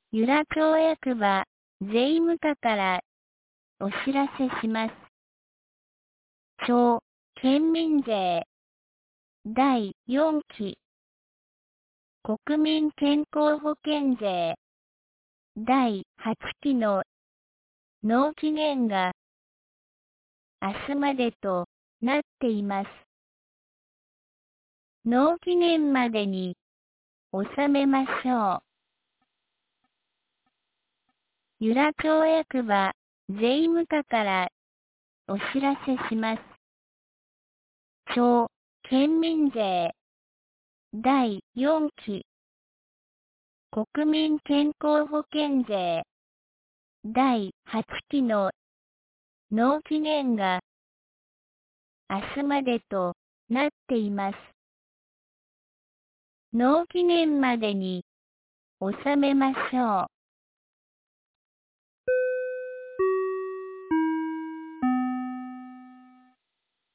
由良町役場、税務課からお知らせします。町、県民税、第4期、国民健康保険税、第8期の納期限が明日までとなっています。納期限までに納めましょう。由良町役場、税務課からお知らせします。町、県民税、第4期、国民健康保険税、第8期の納期限が明日までとなっています。納期限までに納めましょう。